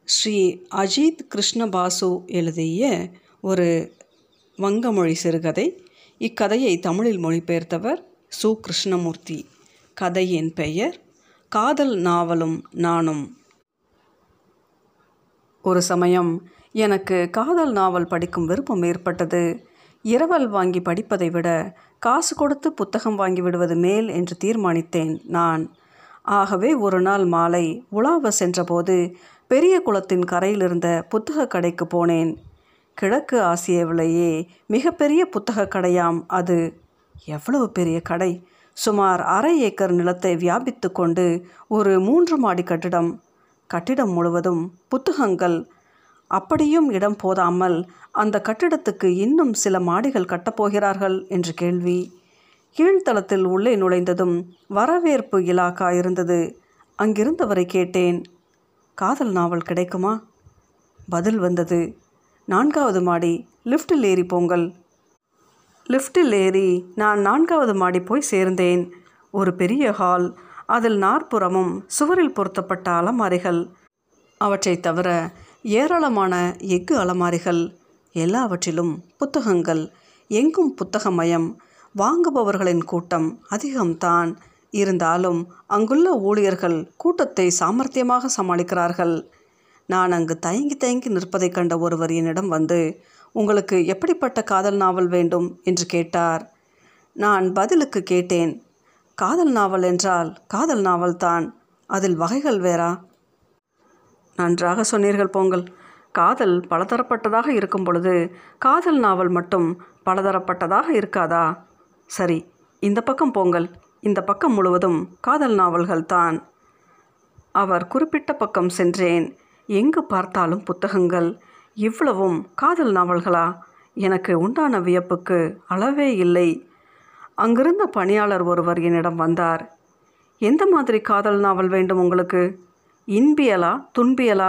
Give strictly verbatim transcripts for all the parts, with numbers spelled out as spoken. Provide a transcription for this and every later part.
ஸ்ரீ அஜித் கிருஷ்ணபாசு எழுதிய ஒரு வங்கமொழி சிறுகதை. இக்கதையை தமிழில் மொழிபெயர்த்தவர் சு கிருஷ்ணமூர்த்தி. கதையின் பெயர் காதல் நாவலும் நானும். ஒரு சமயம் எனக்கு காதல் நாவல் படிக்கும் விருப்பம் ஏற்பட்டது. இரவல் வாங்கி படிப்பதை விட காசு கொடுத்து புத்தகம் வாங்கி விடுவது மேல் என்று தீர்மானித்தேன் நான். ஆகவே ஒரு நாள் மாலை உலாவ சென்றபோது பெரிய குளத்தின் கரையில் இருந்த புத்தக கடைக்கு போனேன். கிழக்கு ஆசியாவிலேயே மிகப்பெரிய புத்தக கடையாம் அது. எவ்வளவு பெரிய கடை! சுமார் அரை ஏக்கர் நிலத்தை வியாபித்து கொண்டு ஒரு மூன்று மாடி கட்டிடம். கட்டிடம் முழுவதும் புத்தகங்கள். அப்படியும் இடம் போதாமல் அந்த கட்டிடத்துக்கு இன்னும் சில மாடிகள் கட்டப்போகிறார்கள் என்று கேள்வி. கீழ்த்தளத்தில் உள்ளே நுழைந்ததும் வரவேற்பு இலாக்கா இருந்தது. அங்கிருந்தவரை கேட்டேன், காதல் நாவல் கிடைக்குமா? பதில் வந்தது, நான்காவது மாடி, லிஃப்டில் ஏறி போங்கள். லிஃப்டில் ஏறி நான் நான்காவது மாடி போய் சேர்ந்தேன். ஒரு பெரிய ஹால். அதில் நாற்புறமும் சுவரில் பொருத்தப்பட்ட அலமாரிகள். அவற்றை தவிர ஏராளமான எஃகு அலமாரிகள். எல்லாவற்றிலும் புத்தகங்கள். எங்கும் புத்தகமயம். வாங்குபவர்களின் கூட்டம் அதிகம்தான். இருந்தாலும் அங்குள்ள ஊழியர்கள் கூட்டத்தை சாமர்த்தியமாக சமாளிக்கிறார்கள். நான் அங்கு தயங்கி தயங்கி நிற்பதை கண்ட ஒருவர் என்னிடம் வந்து, உங்களுக்கு எப்படிப்பட்ட காதல் நாவல் வேண்டும் என்று கேட்டார். நான் பதிலுக்கு கேட்டேன், காதல் நாவல் என்றால் காதல் நாவல்தான், அதில் வகைகள் வேறா? நன்றாக சொன்னீர்கள் போங்கள். காதல் பலதரப்பட்டதாக இருக்கும் பொழுது காதல் நாவல் மட்டும் பலதரப்பட்டதாக இருக்காதா? சரி, இந்த பக்கம் போங்கள். இந்த பக்கம் முழுவதும் காதல் நாவல்கள் தான். அவர் குறிப்பிட்ட பக்கம் சென்றேன். எங்கு பார்த்தாலும் புத்தகங்கள். இவ்வளவும் காதல் நாவல்களா? எனக்கு உண்டான வியப்புக்கு அளவே இல்லை. அங்கிருந்த பணியாளர் ஒருவர் என்னிடம் வந்தார். எந்த மாதிரி காதல் நாவல் வேண்டும் உங்களுக்கு? இன்பியலா துன்பியலா?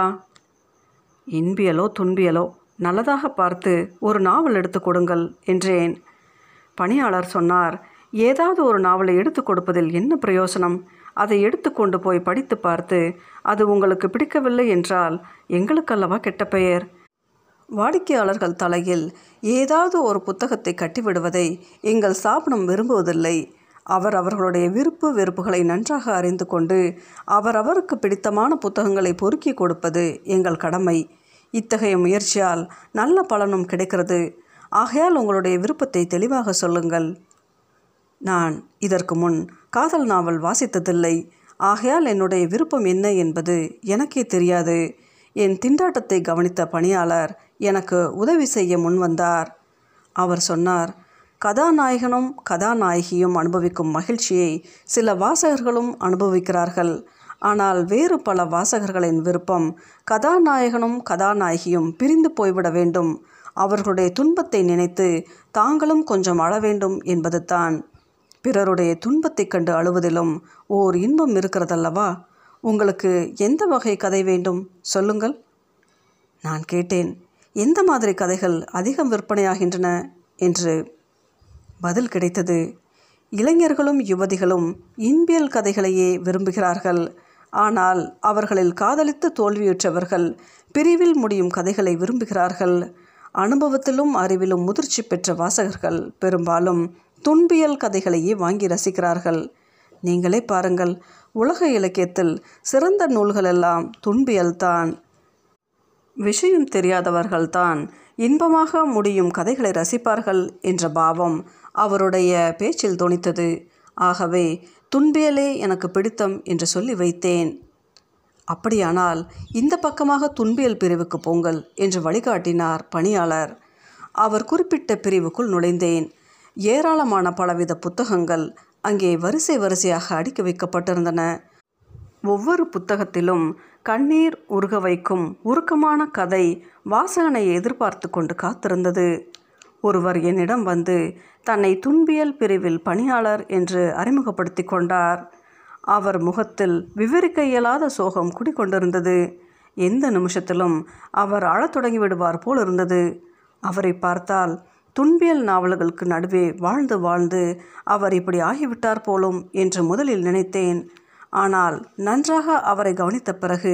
இன்பியலோ துன்பியலோ நல்லதாக பார்த்து ஒரு நாவல் எடுத்து கொடுங்கள் என்றேன். பணியாளர் சொன்னார், ஏதாவது ஒரு நாவலை எடுத்து கொடுப்பதில் என்ன பிரயோசனம்? அதை எடுத்து கொண்டு போய் படித்து பார்த்து அது உங்களுக்கு பிடிக்கவில்லை என்றால் எங்களுக்கல்லவா கெட்ட பெயர். வாடிக்கையாளர்கள் தலையில் ஏதாவது ஒரு புத்தகத்தை கட்டிவிடுவதை எங்கள் ஸ்தாபனம் விரும்புவதில்லை. அவர் அவர்களுடைய விருப்பு வெறுப்புகளை நன்றாக அறிந்து கொண்டு அவரவருக்கு பிடித்தமான புத்தகங்களை பொறுக்கி கொடுப்பது எங்கள் கடமை. இத்தகைய முயற்சியால் நல்ல பலனும் கிடைக்கிறது. ஆகையால் உங்களுடைய விருப்பத்தை தெளிவாக சொல்லுங்கள். நான் இதற்கு முன் காதல் நாவல் வாசித்ததில்லை. ஆகையால் என்னுடைய விருப்பம் என்ன என்பது எனக்கே தெரியாது. என் திண்டாட்டத்தை கவனித்த பணியாளர் எனக்கு உதவி செய்ய முன்வந்தார். அவர் சொன்னார், கதாநாயகனும் கதாநாயகியும் அனுபவிக்கும் மகிழ்ச்சியை சில வாசகர்களும் அனுபவிக்கிறார்கள். ஆனால் வேறு பல வாசகர்களின் விருப்பம் கதாநாயகனும் கதாநாயகியும் பிரிந்து போய்விட வேண்டும், அவர்களுடைய துன்பத்தை நினைத்து தாங்களும் கொஞ்சம் அழ வேண்டும் என்பது தான். பிறருடைய துன்பத்தை கண்டு அழுவதிலும் ஓர் இன்பம் இருக்கிறதல்லவா? உங்களுக்கு எந்த வகை கதை வேண்டும் சொல்லுங்கள். நான் கேட்டேன், எந்த மாதிரி கதைகள் அதிகம் விற்பனையாகின்றன என்று. பதில் கிடைத்தது, இளைஞர்களும் யுவதிகளும் இன்பியல் கதைகளையே விரும்புகிறார்கள். ஆனால் அவர்களில் காதலித்து தோல்வியுற்றவர்கள் பிரிவில் முடியும் கதைகளை விரும்புகிறார்கள். அனுபவத்திலும் அறிவிலும் முதிர்ச்சி பெற்ற வாசகர்கள் பெரும்பாலும் துன்பியல் கதைகளையே வாங்கி ரசிக்கிறார்கள். நீங்களே பாருங்கள், உலக இலக்கியத்தில் சிறந்த நூல்களெல்லாம் துன்பியல்தான். விஷயம் தெரியாதவர்கள்தான் இன்பமாக முடியும் கதைகளை ரசிப்பார்கள் என்ற பாவம் அவருடைய பேச்சில் தொனித்தது. ஆகவே துன்பியலே எனக்கு பிடித்தம் என்று சொல்லி வைத்தேன். அப்படியானால் இந்த பக்கமாக துன்பியல் பிரிவுக்கு போங்கள் என்று வழிகாட்டினார் பணியாளர். அவர் குறிப்பிட்ட பிரிவுக்குள் நுழைந்தேன். ஏராளமான பலவித புத்தகங்கள் அங்கே வரிசை வரிசையாக அடுக்கி வைக்கப்பட்டிருந்தன. ஒவ்வொரு புத்தகத்திலும் கண்ணீர் உருக வைக்கும் உருக்கமான கதை வாசகனை எதிர்பார்த்து கொண்டு காத்திருந்தது. ஒருவர் என்னிடம் வந்து தன்னை துன்பியல் பிரிவில் பணியாளர் என்று அறிமுகப்படுத்தி கொண்டார். அவர் முகத்தில் விவரிக்க இயலாத சோகம் குடிக்கொண்டிருந்தது. எந்த நிமிஷத்திலும் அவர் அழத் தொடங்கி விடுவார் போல் இருந்தது. அவரை பார்த்தால் துன்பியல் நாவல்களுக்கு நடுவே வாழ்ந்து வாழ்ந்து அவர் இப்படி ஆகிவிட்டார் போலும் என்று முதலில் நினைத்தேன். ஆனால் நன்றாக அவரை கவனித்த பிறகு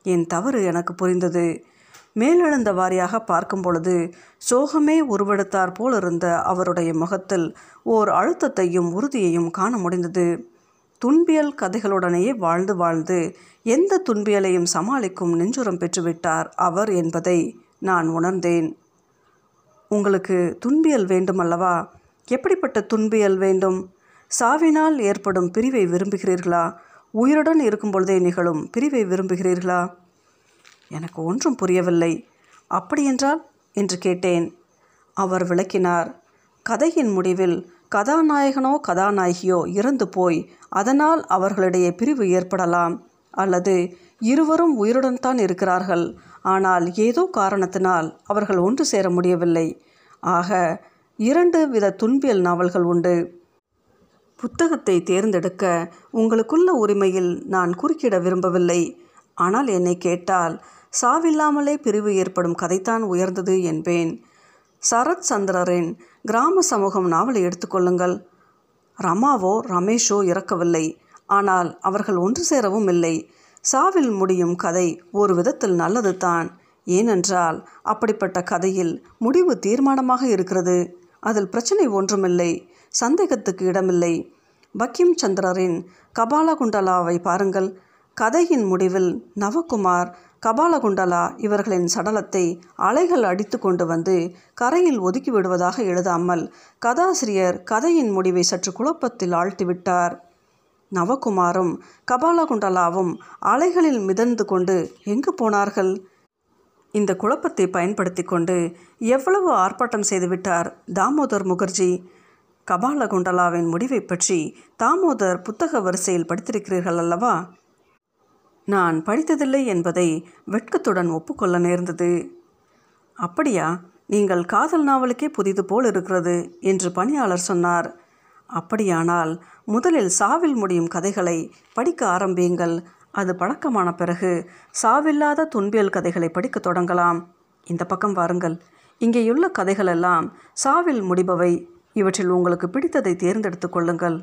என் தவறு எனக்கு புரிந்தது. மேலெழுந்த வாரியாக பார்க்கும் பொழுது சோகமே உருவெடுத்தார் போல் இருந்த அவருடைய முகத்தில் ஓர் அழுத்தத்தையும் உறுதியையும் காண முடிந்தது. துன்பியல் கதைகளுடனேயே வாழ்ந்து வாழ்ந்து எந்த துன்பியலையும் சமாளிக்கும் நெஞ்சுரம் பெற்றுவிட்டார் அவர் என்பதை நான் உணர்ந்தேன். உங்களுக்கு துன்பியல் வேண்டுமல்லவா? எப்படிப்பட்ட துன்பியல் வேண்டும்? சாவினால் ஏற்படும் பிரிவை விரும்புகிறீர்களா? உயிருடன் இருக்கும் பொழுதே நிகழும் பிரிவை விரும்புகிறீர்களா? எனக்கு ஒன்றும் புரியவில்லை. அப்படியென்றால் என்று கேட்டேன். அவர் விளக்கினார். கதையின் முடிவில் கதாநாயகனோ கதாநாயகியோ இறந்து போய் அதனால் அவர்களிடையே பிரிவு ஏற்படலாம். அல்லது இருவரும் உயிருடன் தான் இருக்கிறார்கள், ஆனால் ஏதோ காரணத்தினால் அவர்கள் ஒன்று சேர முடியவில்லை. ஆக இரண்டு வித துன்பியல் நாவல்கள் உண்டு. புத்தகத்தை தேர்ந்தெடுக்க உங்களுக்குள்ள உரிமையில் நான் குறுக்கிட விரும்பவில்லை. ஆனால் என்னை கேட்டால் சாவில்லாமலே பிரிவு ஏற்படும் கதைத்தான் உயர்ந்தது என்பேன். சரத் சந்திரரின் கிராம சமூகம் நாவலை எடுத்துக்கொள்ளுங்கள். ரமாவோ ரமேஷோ இறக்கவில்லை, ஆனால் அவர்கள் ஒன்று சேரவும் இல்லை. சாவில் முடியும் கதை ஒரு விதத்தில் நல்லது தான். ஏனென்றால் அப்படிப்பட்ட கதையில் முடிவு தீர்மானமாக இருக்கிறது. அதில் பிரச்சனை ஒன்றுமில்லை, சந்தேகத்துக்கு இடமில்லை. பக்கிம் சந்திரரின் கபாலகுண்டலாவை பாருங்கள். கதையின் முடிவில் நவகுமார், கபாலகுண்டலா இவர்களின் சடலத்தை அலைகள் அடித்து கொண்டு வந்து கரையில் ஒதுக்கி விடுவதாக எழுதாமல் கதாசிரியர் கதையின் முடிவை சற்று குழப்பத்தில் ஆழ்த்திவிட்டார். நவகுமாரும் கபாலகுண்டலாவும் அலைகளில் மிதந்து கொண்டு எங்கு போனார்கள்? இந்த குழப்பத்தை பயன்படுத்தி கொண்டு எவ்வளவு ஆர்ப்பாட்டம் செய்துவிட்டார் தாமோதர் முகர்ஜி. கபாலகுண்டலாவின் முடிவை பற்றி தாமோதர் புத்தக வரிசையில் படித்திருக்கிறீர்கள் அல்லவா? நான் படித்ததில்லை என்பதை வெட்கத்துடன் ஒப்புக்கொள்ள நேர்ந்தது. அப்படியா? நீங்கள் காதல் நாவலுக்கே புதிது போல் இருக்கிறது என்று பணியாளர் சொன்னார். அப்படியானால் முதலில் சாவில் முடியும் கதைகளை படிக்க ஆரம்பியுங்கள். அது பழக்கமான பிறகு சாவில்லாத துன்பியல் கதைகளை படிக்க தொடங்கலாம். இந்த பக்கம் வாருங்கள். இங்கேயுள்ள கதைகளெல்லாம் சாவில் முடிபவை. இவற்றில் உங்களுக்கு பிடித்ததை தேர்ந்தெடுத்து கொள்ளுங்கள்.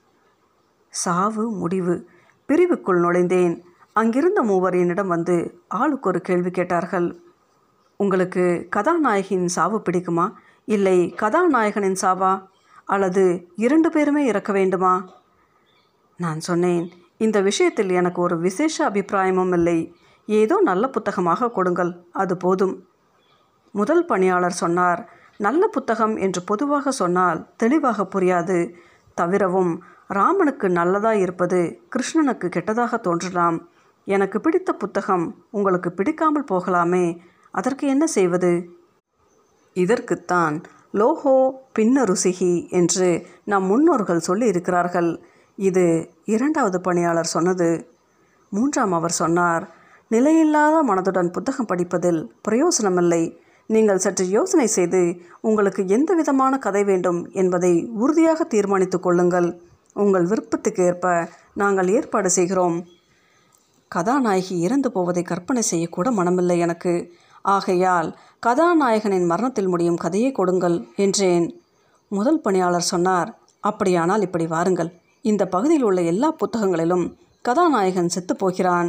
சாவு முடிவு. பிரிவுக்குள் நுழைந்தேன். அங்கிருந்த மூவர் என்னிடம் வந்து ஆளுக்கு ஒரு கேள்வி கேட்டார்கள். உங்களுக்கு கதாநாயகியின் சாவு பிடிக்குமா, இல்லை கதாநாயகனின் சாவா, அல்லது இரண்டு பேருமே இறக்க வேண்டுமா? நான் சொன்னேன், இந்த விஷயத்தில் எனக்கு ஒரு விசேஷ அபிப்பிராயமும் இல்லை. ஏதோ நல்ல புத்தகமாக கொடுங்கள், அது போதும். முதல் பணியாளர் சொன்னார், நல்ல புத்தகம் என்று பொதுவாக சொன்னால் தெளிவாக புரியாது. தவிரவும் ராமனுக்கு நல்லதாக இருப்பது கிருஷ்ணனுக்கு கெட்டதாக தோன்றலாம். எனக்கு பிடித்த புத்தகம் உங்களுக்கு பிடிக்காமல் போகலாமே, அதற்கு என்ன செய்வது? இதற்குத்தான் லோஹோ பின்ன ருசிகி என்று நம் முன்னோர்கள் சொல்லி இருக்கிறார்கள். இது இரண்டாவது பணியாளர் சொன்னது. மூன்றாம் அவர் சொன்னார், நிலையில்லாத மனதுடன் புத்தகம் படிப்பதில் பிரயோசனமில்லை. நீங்கள் சற்று யோசனை செய்து உங்களுக்கு எந்த விதமான கதை வேண்டும் என்பதை உறுதியாக தீர்மானித்து கொள்ளுங்கள். உங்கள் விருப்பத்துக்கு ஏற்ப நாங்கள் ஏற்பாடு செய்கிறோம். கதாநாயகி இறந்து போவதை கற்பனை செய்யக்கூட மனமில்லை எனக்கு. ஆகையால் கதாநாயகனின் மரணத்தில் முடியும் கதையை கொடுங்கள் என்றேன். முதல் பணியாளர் சொன்னார், அப்படியானால் இப்படி வாருங்கள். இந்த பகுதியில் உள்ள எல்லா புத்தகங்களிலும் கதாநாயகன் செத்து போகிறான்.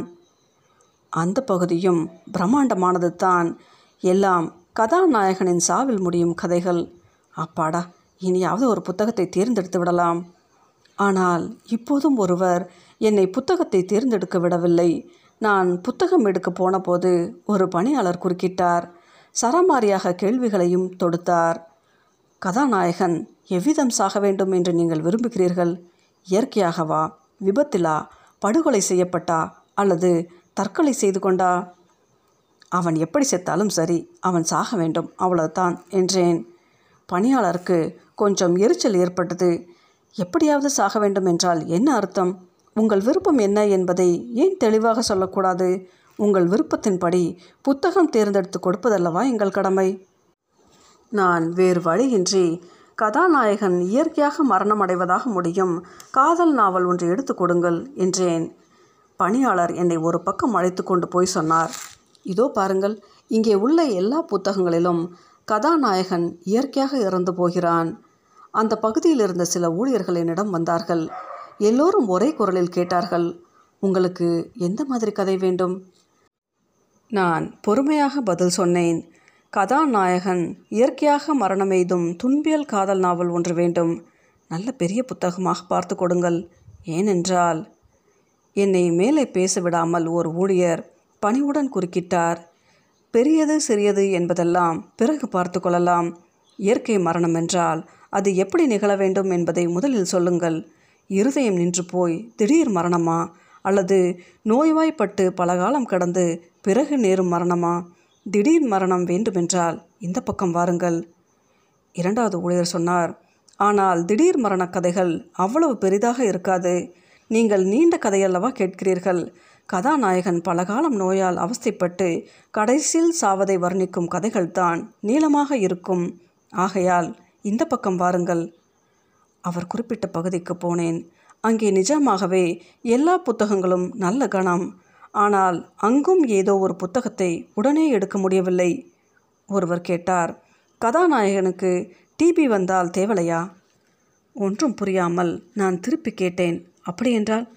அந்த பகுதியும் பிரம்மாண்டமானது தான். எல்லாம் கதாநாயகனின் சாவில் முடியும் கதைகள். அப்பாடா, இனியாவது ஒரு புத்தகத்தை தேர்ந்தெடுத்து விடலாம். ஆனால் இப்போதும் ஒருவர் என்னை புத்தகத்தை தேர்ந்தெடுக்க விடவில்லை. நான் புத்தகம் எடுக்க போன போது ஒரு பணியாளர் குறுக்கிட்டார். சரமாரியாக கேள்விகளையும் தொடுத்தார். கதாநாயகன் எவ்விதம் சாக வேண்டும் என்று நீங்கள் விரும்புகிறீர்கள்? இயற்கையாகவா, விபத்திலா, படுகொலை செய்யப்பட்டா, அல்லது தற்கொலை செய்து கொண்டா? அவன் எப்படி செத்தாலும் சரி, அவன் சாக வேண்டும், அவ்வளவுதான் என்றேன். பணியாளருக்கு கொஞ்சம் எரிச்சல் ஏற்பட்டது. எப்படியாவது சாக வேண்டும் என்றால் என்ன அர்த்தம்? உங்கள் விருப்பம் என்ன என்பதை ஏன் தெளிவாக சொல்லக்கூடாது? உங்கள் விருப்பத்தின்படி புத்தகம் தேர்ந்தெடுத்து கொடுப்பதல்லவா எங்கள் கடமை. நான் வேறு வழியின்றி கதாநாயகன் இயற்கையாக மரணம் அடைவதாக முடியும் காதல் நாவல் ஒன்று எடுத்து கொடுங்கள் என்றேன். பணியாளர் என்னை ஒரு பக்கம் அழைத்து கொண்டு போய் சொன்னார், இதோ பாருங்கள், இங்கே உள்ள எல்லா புத்தகங்களிலும் கதாநாயகன் இயற்கையாக இறந்து போகிறான். அந்த பகுதியில் இருந்த சில ஊழியர்கள் என்னிடம் வந்தார்கள். எல்லோரும் ஒரே குரலில் கேட்டார்கள், உங்களுக்கு எந்த மாதிரி கதை வேண்டும்? நான் பொறுமையாக பதில் சொன்னேன். கதாநாயகன் இயற்கையாக மரணமெய்தும் துன்பியல் காதல் நாவல் ஒன்று வேண்டும். நல்ல பெரிய புத்தகமாக பார்த்து கொடுங்கள். ஏனென்றால் என்னை மேலே பேச விடாமல் ஓர் ஊழியர் பணிவுடன் குறுக்கிட்டார். பெரியது சிறியது என்பதெல்லாம் பிறகு பார்த்து கொள்ளலாம். இயற்கை மரணம் என்றால் அது எப்படி நிகழ வேண்டும் என்பதை முதலில் சொல்லுங்கள். இருதயம் நின்று போய் திடீர் மரணமா, அல்லது நோய்வாய்ப்பட்டு பலகாலம் கடந்து பிறகு நேரும் மரணமா? திடீர் மரணம் வேண்டுமென்றால் இந்த பக்கம் வாருங்கள். இரண்டாவது ஊழியர் சொன்னார், ஆனால் திடீர் மரண கதைகள் அவ்வளவு பெரிதாக இருக்காது. நீங்கள் நீண்ட கதையல்லவா கேட்கிறீர்கள். கதாநாயகன் பலகாலம் நோயால் அவஸ்தைப்பட்டு கடைசியில் சாவதை வர்ணிக்கும் கதைகள்தான் நீளமாக இருக்கும். ஆகையால் இந்த பக்கம் வாருங்கள். அவர் குறிப்பிட்ட பகுதிக்கு போனேன். அங்கே நிஜமாகவே எல்லா புத்தகங்களும் நல்ல கணம். ஆனால் அங்கும் ஏதோ ஒரு புத்தகத்தை உடனே எடுக்க முடியவில்லை. ஒருவர் கேட்டார், கதாநாயகனுக்கு டிபி வந்தால் தேவலையா? ஒன்றும் புரியாமல் நான் திருப்பி கேட்டேன், அப்படியென்றால்?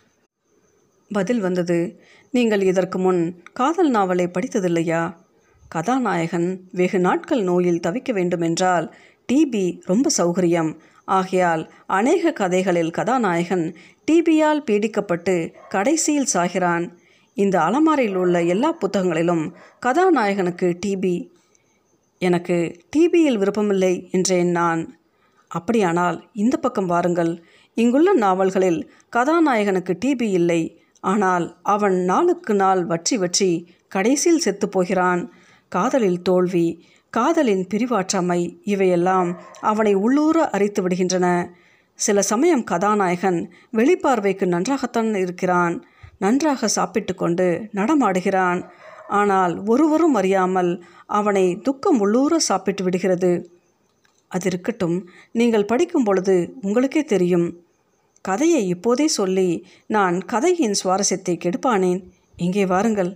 பதில் வந்தது, நீங்கள் இதற்கு முன் காதல் நாவலை படித்ததில்லையா? கதாநாயகன் வெகு நாட்கள் நோயில் தவிக்க வேண்டுமென்றால் டிபி ரொம்ப சௌகரியம். ஆகையால் அநேக கதைகளில் கதாநாயகன் டிபியால் பீடிக்கப்பட்டு கடைசியில் சாகிறான். இந்த அலமாரியில் உள்ள எல்லா புத்தகங்களிலும் கதாநாயகனுக்கு டிபி. எனக்கு டிபியில் விருப்பமில்லை என்றேன் நான். அப்படியானால் இந்த பக்கம் வாருங்கள். இங்குள்ள நாவல்களில் கதாநாயகனுக்கு டிபி இல்லை. ஆனால் அவன் நாளுக்கு நாள் வற்றி வற்றி கடைசியில் செத்து போகிறான். காதலில் தோல்வி, காதலின் பிரிவாற்றாமை இவையெல்லாம் அவனை உள்ளூர அரித்து விடுகின்றன. சில சமயம் கதாநாயகன் வெளிப்பார்வைக்கு நன்றாகத்தான் இருக்கிறான். நன்றாக சாப்பிட்டு கொண்டு நடமாடுகிறான். ஆனால் ஒருவரும் அறியாமல் அவனை துக்கம் உள்ளூர சாப்பிட்டு விடுகிறது. அது இருக்கட்டும், நீங்கள் படிக்கும் பொழுது உங்களுக்கே தெரியும். கதையை இப்போதே சொல்லி நான் கதையின் சுவாரஸ்யத்தை கெடுப்பானேன். இங்கே வாருங்கள்.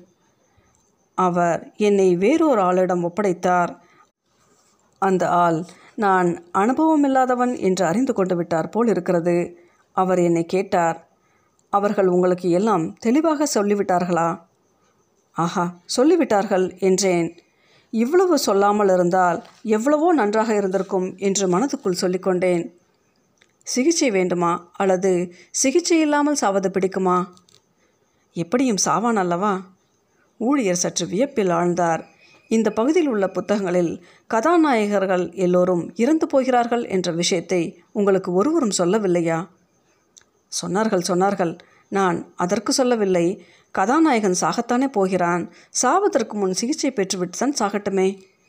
அவர் என்னை வேறொரு ஆளிடம் ஒப்படைத்தார். அந்த ஆள் நான் அனுபவமில்லாதவன் என்று அறிந்து கொண்டு விட்டார் போல் இருக்கிறது. அவர் என்னை கேட்டார், அவர்கள் உங்களுக்கு எல்லாம் தெளிவாக சொல்லிவிட்டார்களா? ஆஹா, சொல்லிவிட்டார்கள் என்றேன். இவ்வளவு சொல்லாமல் இருந்தால் எவ்வளவோ நன்றாக இருந்திருக்கும் என்று மனதுக்குள் சொல்லிக்கொண்டேன். சிகிச்சை வேண்டுமா, அல்லது சிகிச்சை இல்லாமல் சாவது பிடிக்குமா? எப்படியும் சாவான் அல்லவா? ஊழியர் சற்று வியப்பில் ஆழ்ந்தார். இந்த பகுதியில் உள்ள புத்தகங்களில் கதாநாயகர்கள் எல்லோரும் இறந்து போகிறார்கள் என்ற விஷயத்தை உங்களுக்கு ஒருவரும் சொல்லவில்லையா? சொன்னார்கள் சொன்னார்கள் நான் அதற்கு சொல்லவில்லை. கதாநாயகன் சாகத்தானே போகிறான். சாவதற்கு முன் சிகிச்சை பெற்றுவிட்டு தான் சாகட்டுமே.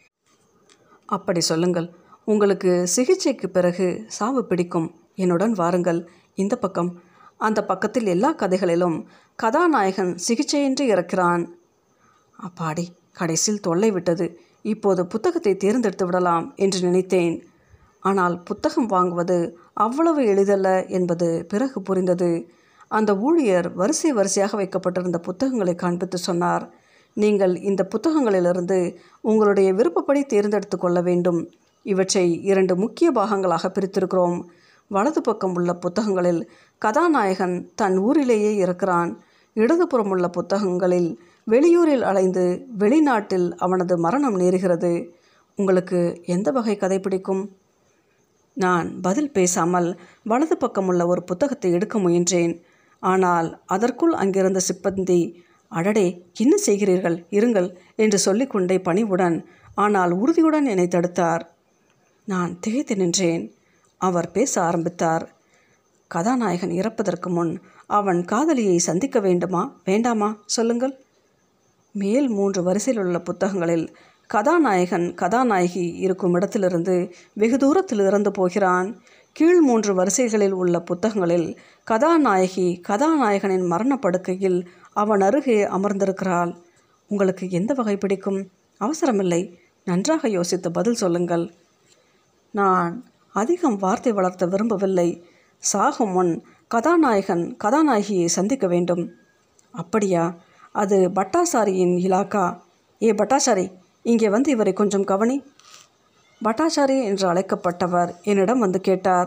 அப்படி சொல்லுங்கள். உங்களுக்கு சிகிச்சைக்கு பிறகு சாவு பிடிக்கும். என்னுடன் வாருங்கள். இந்த பக்கம். அந்த பக்கத்தில் எல்லா கதைகளிலும் கதாநாயகன் சிகிச்சையின்றி இறக்கிறான். அப்பாடி, கடைசியில் தொல்லை விட்டது. இப்போது புத்தகத்தை தேர்ந்தெடுத்து விடலாம் என்று நினைத்தேன். ஆனால் புத்தகம் வாங்குவது அவ்வளவு எளிதல்ல என்பது பிறகு புரிந்தது. அந்த ஊழியர் வரிசை வரிசையாக வைக்கப்பட்டிருந்த புத்தகங்களை காண்பித்து சொன்னார், நீங்கள் இந்த புத்தகங்களிலிருந்து உங்களுடைய விருப்பப்படி தேர்ந்தெடுத்து கொள்ள வேண்டும். இவற்றை இரண்டு முக்கிய பாகங்களாக பிரித்திருக்கிறோம். வலது பக்கம் உள்ள புத்தகங்களில் கதாநாயகன் தன் ஊரிலேயே இருக்கிறான். இடதுபுறம் உள்ள புத்தகங்களில் வெளியூரில் அலைந்து வெளிநாட்டில் அவனது மரணம் நேருகிறது. உங்களுக்கு எந்த வகை கதை பிடிக்கும்? நான் பதில் பேசாமல் வலது பக்கம் உள்ள ஒரு புத்தகத்தை எடுக்க முயன்றேன். ஆனால் அதற்குள் அங்கிருந்த சிப்பந்தி, அடடே, என்ன செய்கிறீர்கள், இருங்கள் என்று சொல்லிக்கொண்டே பணிவுடன் ஆனால் உறுதியுடன் என்னை தடுத்தார். நான் திகைத்து நின்றேன். அவர் பேச ஆரம்பித்தார். கதாநாயகன் இறப்பதற்கு முன் அவன் காதலியை சந்திக்க வேண்டுமா வேண்டாமா சொல்லுங்கள். மேல் மூன்று வரிசையில் உள்ள புத்தகங்களில் கதாநாயகன் கதாநாயகி இருக்கும் இடத்திலிருந்து வெகு தூரத்தில் இறந்து போகிறான். கீழ் மூன்று வரிசைகளில் உள்ள புத்தகங்களில் கதாநாயகி கதாநாயகனின் மரணப்படுக்கையில் அவன் அருகே அமர்ந்திருக்கிறாள். உங்களுக்கு எந்த வகை பிடிக்கும்? அவசரமில்லை, நன்றாக யோசித்து பதில் சொல்லுங்கள். நான் அதிகம் வார்த்தை வளர்த்த விரும்பவில்லை. சாகும் முன் கதாநாயகன் கதாநாயகியை சந்திக்க வேண்டும். அப்படியா? அது பட்டாசாரியின் இலாக்கா. ஏ பட்டாசாரி, இங்கே வந்து இவரை கொஞ்சம் கவனி. பட்டாசாரி என்று அழைக்கப்பட்டவர் என்னிடம் வந்து கேட்டார்,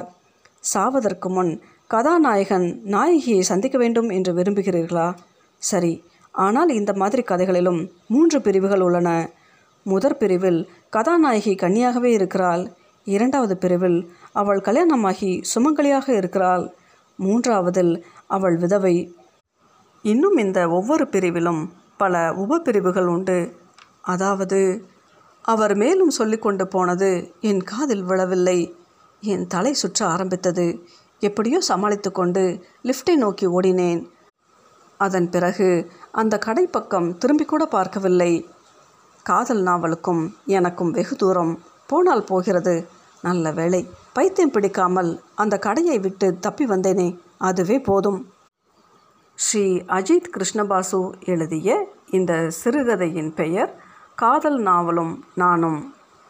சாவதற்கு முன் கதாநாயகன் நாயகியை சந்திக்க வேண்டும் என்று விரும்புகிறீர்களா? சரி, ஆனால் இந்த மாதிரி கதைகளிலும் மூன்று பிரிவுகள் உள்ளன. முதற் பிரிவில் கதாநாயகி கன்னியாகவே இருக்கிறாள். இரண்டாவது பிரிவில் அவள் கல்யாணமாகி சுமங்கலியாக இருக்கிறாள். மூன்றாவதில் அவள் விதவை. இன்னும் இந்த ஒவ்வொரு பிரிவிலும் பல உபப்பிரிவுகள் உண்டு. அதாவது அவர் மேலும் சொல்லி கொண்டு போனது என் காதில் விழவில்லை. என் தலை சுற்ற ஆரம்பித்தது. எப்படியோ சமாளித்து கொண்டு லிஃப்டை நோக்கி ஓடினேன். அதன் பிறகு அந்த கடை பக்கம் திரும்பி கூட பார்க்கவில்லை. காதல் நாவலுக்கும் எனக்கும் வெகு தூரம் போனால் போகிறது. நல்ல வேளை பைத்தியம் பிடிக்காமல் அந்த கடையை விட்டு தப்பி வந்தேனே, அதுவே போதும். ஸ்ரீ அஜித் கிருஷ்ணபாசு எழுதிய இந்த சிறுகதையின் பெயர் காதல் நாவலும் நானும்.